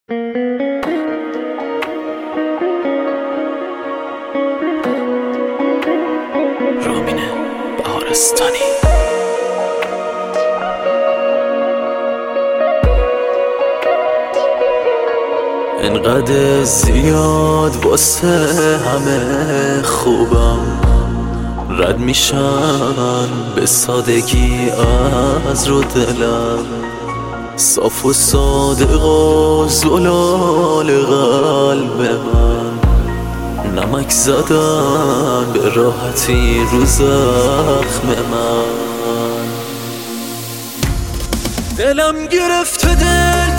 رامین بهارستانی. انقدر زیاد واسه همه خوبم، رد میشن به سادگی از رو دلم. صاف و صادق و زلال قلب من، نمک زدن به راحتی رو زخم من. دلم گرفته دل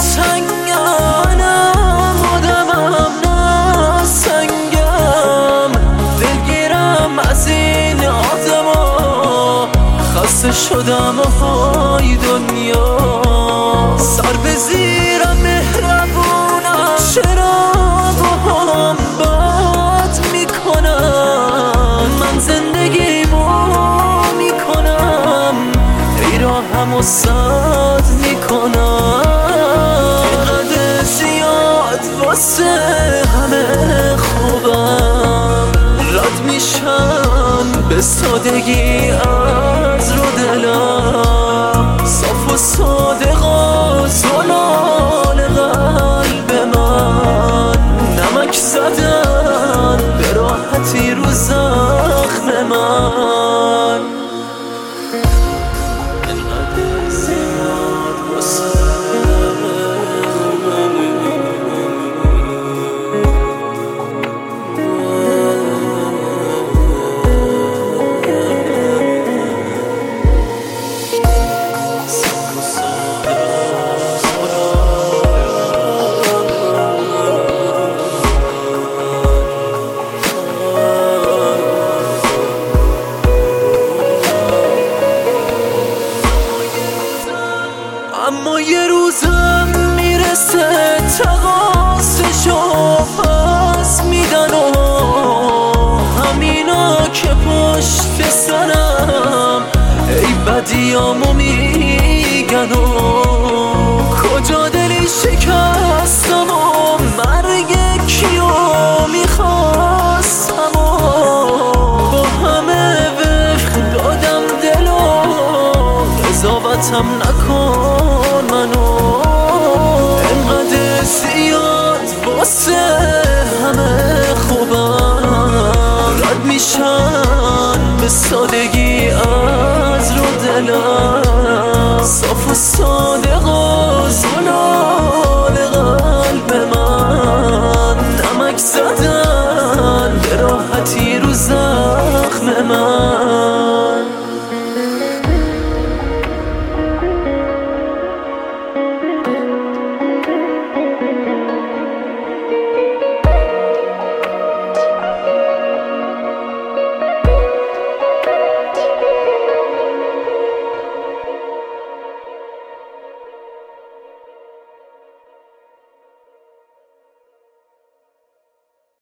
تنگم، آدمم نه سنگم. دلگیرم از این آدما، خسته شدم های دنیا. سر به زیرم مهربونم، چرا باهم بد میکنم؟ من زندگیمو میکنم، ای راهم و سد میکنم. اینقدر زیاد واسه همه خوبم، رد میشن به سادگی از رو دلم. صاف و صادق و زلال قلب من، نمک زدن به راحتی رو زخم من. اینقدر زیاد واسه اما یه روزم میرسه تقاصشو پس میدن و همینا که پشت سرم ای بدیامو میگن و کجا دلی شکستم و مرگ کیو میخواستم و با همه وقت دادم دلو قضاوتم نکن منو. انقدر زیاد واسه همه خوبم، رد میشن به سادگی از رو دلم. صاف و صادق